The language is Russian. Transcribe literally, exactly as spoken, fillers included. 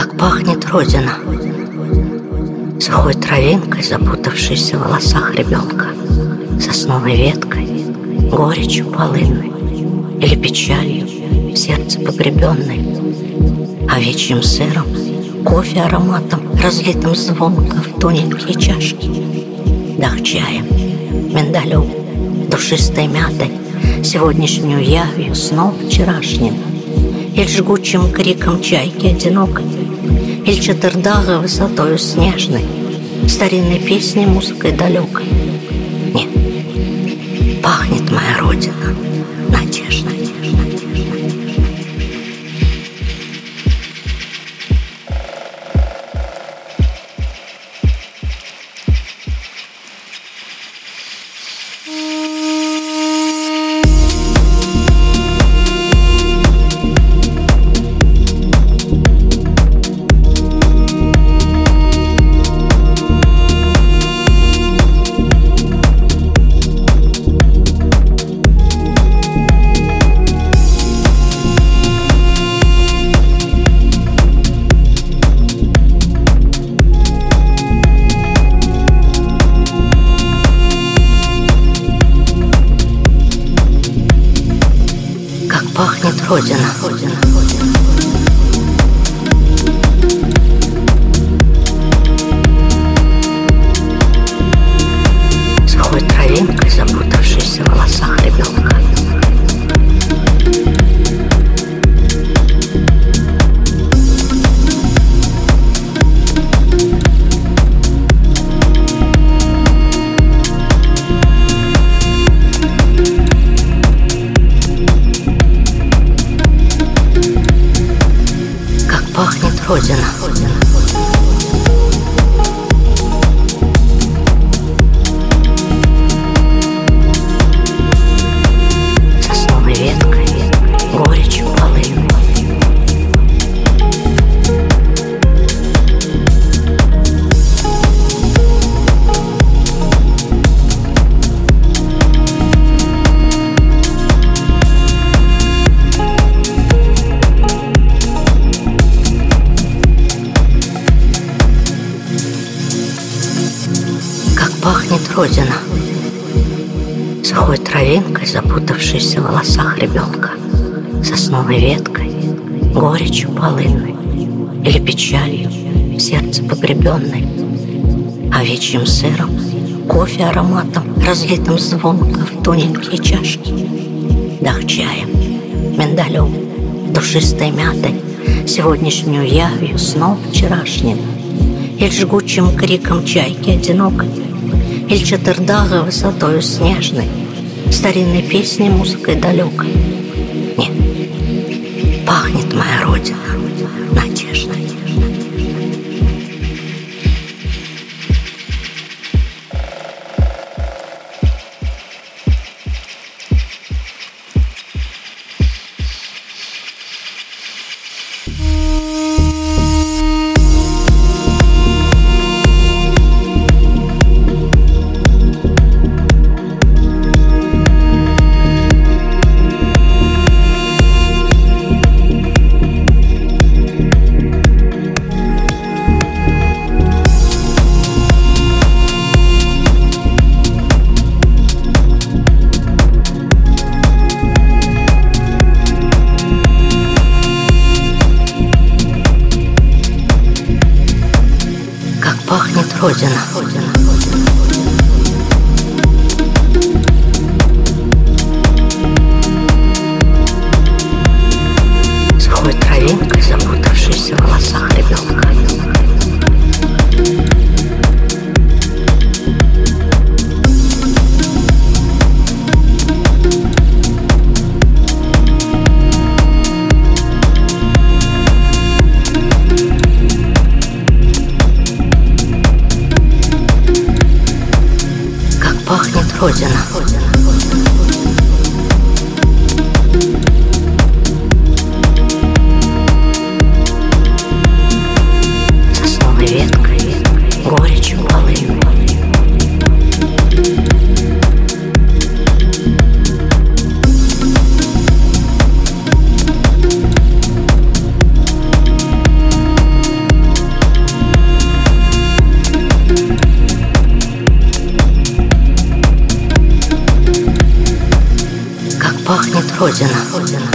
Как пахнет Родина, сухой травинкой, запутавшейся в волосах ребенка, сосновой веткой, горечью полынной или печалью в сердце погребенной, овечьим сыром, кофе ароматом, разлитым звонко в тоненькие чашки, дах чаем, миндалем, душистой мятой, сегодняшнюю явью снов вчерашним, или жгучим криком чайки одинокой, или четырдага высотою снежной, старинной песней, музыкой далекой. Нет, пахнет моя Родина надеждой. Пахнет Родина. Сухой травинкой, запутавшейся в волосах ребенка. Пахнет Родина. Сосновой веткой, горечью полынной. Пахнет Родина, сухой травинкой, запутавшейся в волосах ребенка, сосновой веткой, горечью полынной или печалью в сердце погребенной, овечьим сыром, кофе ароматом, разлитым звонко в тоненькие чашки, дах чаем, миндалем, душистой мятой, сегодняшнюю явью снов вчерашним, или жгучим криком чайки одинокой, или четырдага высотою снежной, старинной песней, музыкой далекой. Нет, пахнет моя Родина надеждой. Пахнет Родина. Сухой травинкой, запутавшейся в волосах ребенка. Пахнет Родина. Сосновой веткой, горечью полынной. Родина.